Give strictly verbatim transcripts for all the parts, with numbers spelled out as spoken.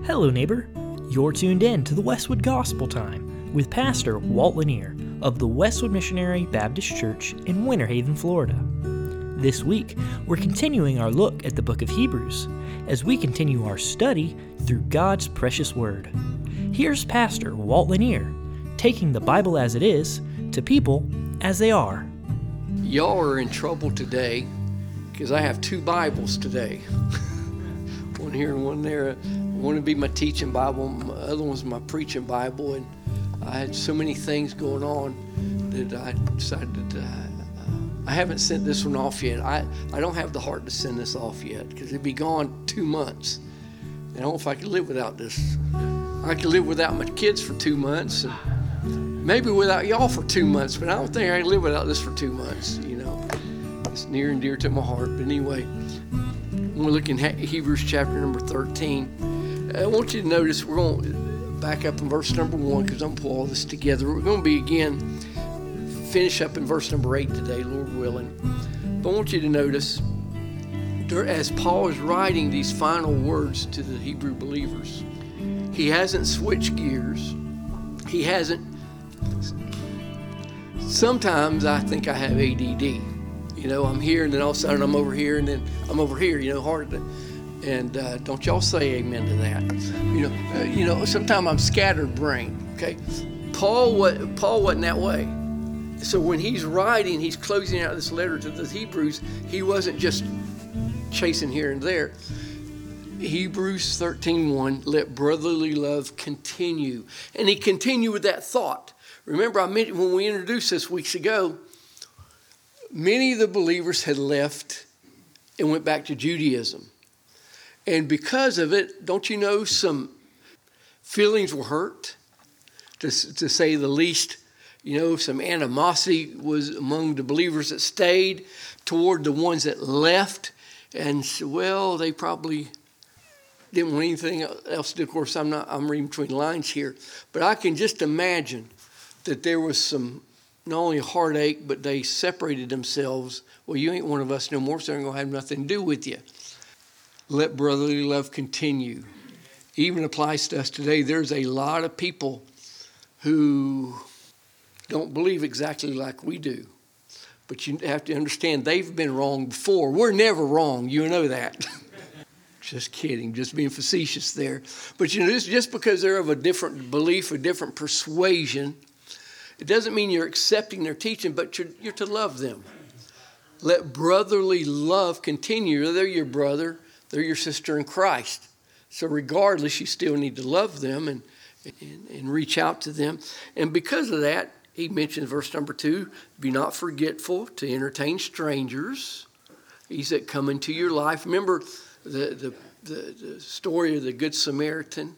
Hello, neighbor. You're tuned in to the Westwood Gospel Time with Pastor Walt Lanier of the Westwood Missionary Baptist Church in Winter Haven, Florida. This week, we're continuing our look at the book of Hebrews as we continue our study through God's precious word. Here's Pastor Walt Lanier taking the Bible as it is to people as they are. Y'all are in trouble today because I have two Bibles today. One here and one there. One would be my teaching Bible, the other one's my preaching Bible, and I had so many things going on that I decided to, uh, I haven't sent this one off yet. I, I don't have the heart to send this off yet because it'd be gone two months. And I don't know if I could live without this. I could live without my kids for two months, and maybe without y'all for two months, but I don't think I can live without this for two months, you know. It's near and dear to my heart. But anyway, we're looking at Hebrews chapter number thirteen. I want you to notice, we're going to back up in verse number one because I'm going to pull all this together. We're going to be again, finish up in verse number eight today, Lord willing. But I want you to notice, as Paul is writing these final words to the Hebrew believers, he hasn't switched gears. He hasn't. Sometimes I think I have A D D. You know, I'm here and then all of a sudden I'm over here and then I'm over here, you know, hard to. And uh, don't y'all say amen to that. You know, uh, you know. Sometimes I'm scattered brain. Okay, Paul, what Paul wasn't that way. So when he's writing, he's closing out this letter to the Hebrews. He wasn't just chasing here and there. Hebrews thirteen one. Let brotherly love continue, and he continued with that thought. Remember, I mentioned when we introduced this weeks ago. Many of the believers had left and went back to Judaism. And because of it, don't you know, some feelings were hurt, to, to say the least. You know, some animosity was among the believers that stayed toward the ones that left. And, well, they probably didn't want anything else to do. Of course, I'm not, I'm reading between lines here. But I can just imagine that there was some, not only heartache, but they separated themselves. Well, you ain't one of us no more, so I'm going to have nothing to do with you. Let brotherly love continue. Even applies to us today. There's a lot of people who don't believe exactly like we do. But you have to understand they've been wrong before. We're never wrong. You know that. Just kidding. Just being facetious there. But you know, just because they're of a different belief, a different persuasion, it doesn't mean you're accepting their teaching, but you're, you're to love them. Let brotherly love continue. They're your brother. They're your sister in Christ. So regardless, you still need to love them and, and, and reach out to them. And because of that, he mentions verse number two, be not forgetful to entertain strangers. These that come into your life. Remember the, the, the, the story of the Good Samaritan?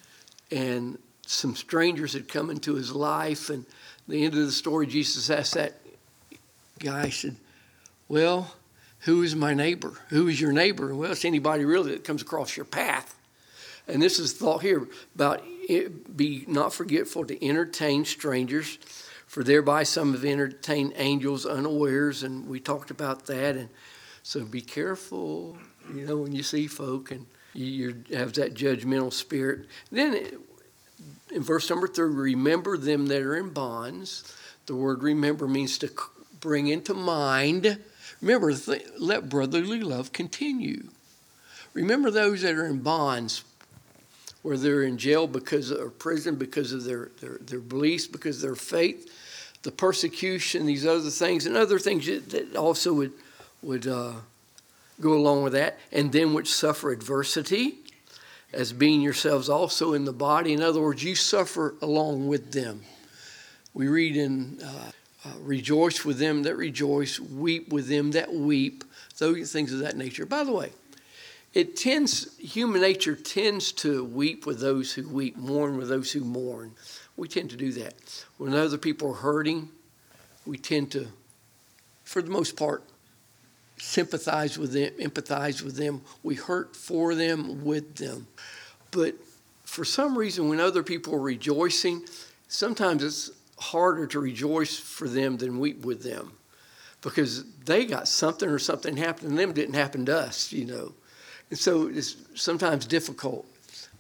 And some strangers had come into his life. And at the end of the story, Jesus asked that guy, he said, well, who is my neighbor? Who is your neighbor? Well, it's anybody really that comes across your path. And this is the thought here about it, be not forgetful to entertain strangers, for thereby some have entertained angels unawares. And we talked about that. And so be careful, you know, when you see folk and you have that judgmental spirit. Then it, in verse number three, remember them that are in bonds. The word remember means to bring into mind. Remember, let brotherly love continue. Remember those that are in bonds, where they're in jail because of, or prison because of their, their, their beliefs, because of their faith, the persecution, these other things, and other things that also would, would uh, go along with that, and then which suffer adversity, as being yourselves also in the body. In other words, you suffer along with them. We read in... Uh, Uh, rejoice with them that rejoice, weep with them that weep, those things of that nature. By the way, it tends, human nature tends to weep with those who weep, mourn with those who mourn. We tend to do that. When other people are hurting, we tend to, for the most part, sympathize with them, empathize with them. We hurt for them, with them. But for some reason, when other people are rejoicing, sometimes it's harder to rejoice for them than weep with them, because they got something or something happened to them didn't happen to us, you know. And so it's sometimes difficult.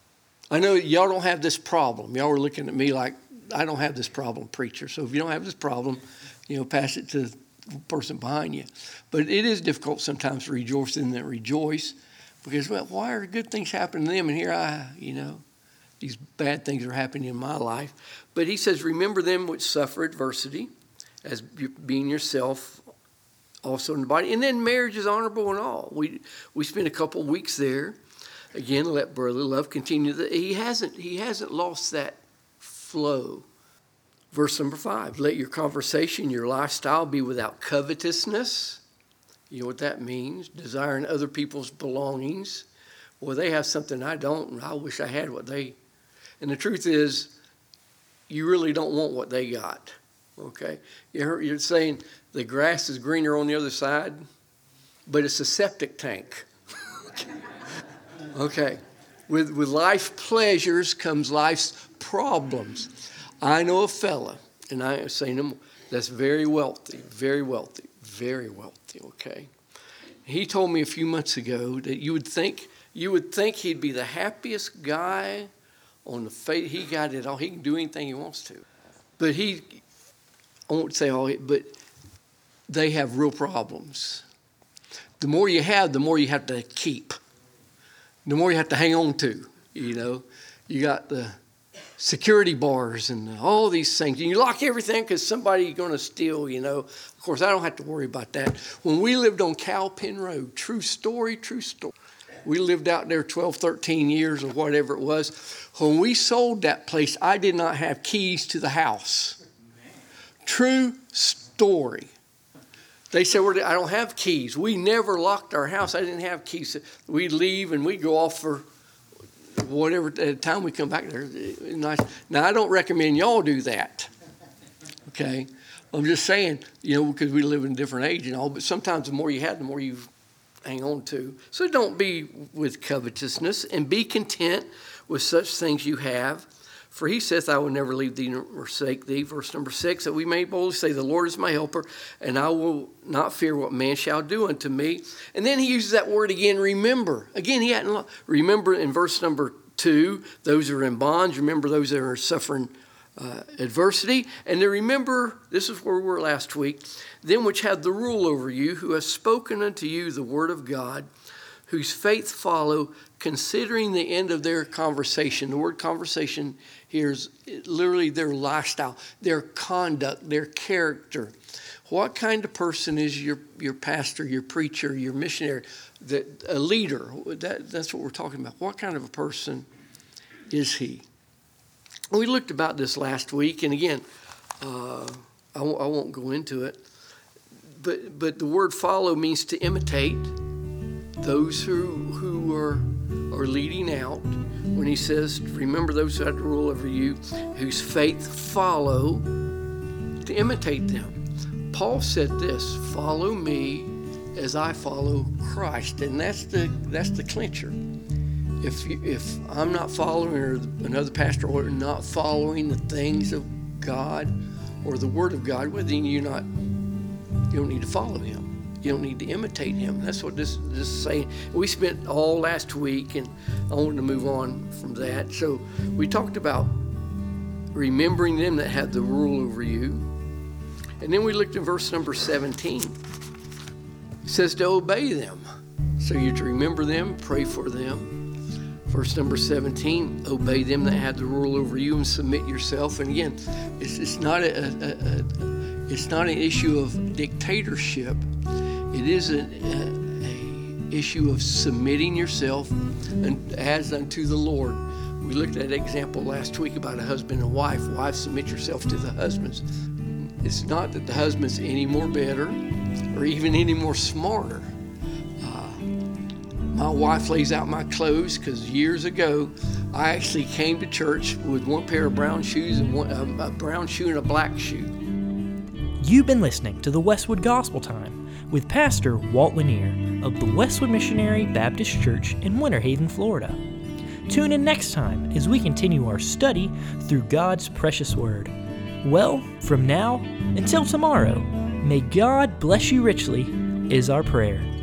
I know y'all don't have this problem. Y'all were looking at me like, I don't have this problem, preacher. So if you don't have this problem, you know, pass it to the person behind you. But it is difficult sometimes to rejoice in that rejoice because, well, why are good things happening to them? And here I, you know, these bad things are happening in my life. But he says, remember them which suffer adversity as being yourself also in the body. And then marriage is honorable and all. We we spent a couple weeks there. Again, let brotherly love continue. He hasn't he hasn't lost that flow. Verse number five, let your conversation, your lifestyle be without covetousness. You know what that means? Desiring other people's belongings. Well, they have something I don't, and I wish I had what they. And the truth is, you really don't want what they got. Okay? You're, you're saying the grass is greener on the other side, but it's a septic tank. Okay. With, with life pleasures comes life's problems. I know a fella, and I have seen him, that's very wealthy, very wealthy, very wealthy, okay? He told me a few months ago that you would think you would think he'd be the happiest guy on the face. He got it all. He can do anything he wants to. But he, I won't say all, but they have real problems. The more you have, the more you have to keep. The more you have to hang on to, you know. You got the security bars and all these things. And you lock everything because somebody's going to steal, you know. Of course, I don't have to worry about that. When we lived on Cowpen Road, true story, true story. We lived out there twelve, thirteen years or whatever it was. When we sold that place, I did not have keys to the house. True story. They said, well, I don't have keys. We never locked our house. I didn't have keys. We'd leave and we'd go off for whatever at the time we come back there. Nice. Now, I don't recommend y'all do that. Okay? I'm just saying, you know, because we live in a different age and all, but sometimes the more you have, the more you hang on to. So don't be with covetousness, and be content with such things you have. For he saith, I will never leave thee nor forsake thee. Verse number six, that we may boldly say, the Lord is my helper, and I will not fear what man shall do unto me. And then he uses that word again, remember. Again, he hadn't, remember in verse number two, those who are in bonds, remember those that are suffering uh, adversity. And then remember, this is where we were last week, them which have the rule over you, who have spoken unto you the word of God, whose faith follow, considering the end of their conversation. The word conversation here is literally their lifestyle, their conduct, their character. What kind of person is your, your pastor, your preacher, your missionary, that, a leader? That, that's what we're talking about. What kind of a person is he? We looked about this last week, and again, uh, I, w- I won't go into it, but but the word follow means to imitate those who who are are leading out. When he says, remember those who have to rule over you, whose faith follow, to imitate them. Paul said this, follow me as I follow Christ. And that's the that's the clincher. If you, if I'm not following, or another pastor or not following the things of God or the Word of God, well, then you're not, you don't need to follow him. You don't need to imitate him. That's what this, this is saying. We spent all last week, and I wanted to move on from that. So we talked about remembering them that had the rule over you. And then we looked at verse number seventeen. It says to obey them. So you're to remember them, pray for them. Verse number seventeen, obey them that have the rule over you and submit yourself. And again, it's, it's not a, a, a it's not an issue of dictatorship. It is a, a, a issue of submitting yourself and as unto the Lord. We looked at an example last week about a husband and wife. Wives, submit yourself to the husbands. It's not that the husband's any more better or even any more smarter. Uh, my wife lays out my clothes because years ago, I actually came to church with one pair of brown shoes and one, um, a brown shoe and a black shoe. You've been listening to the Westwood Gospel Time with Pastor Walt Lanier of the Westwood Missionary Baptist Church in Winter Haven, Florida. Tune in next time as we continue our study through God's precious Word. Well, from now until tomorrow, may God bless you richly is our prayer.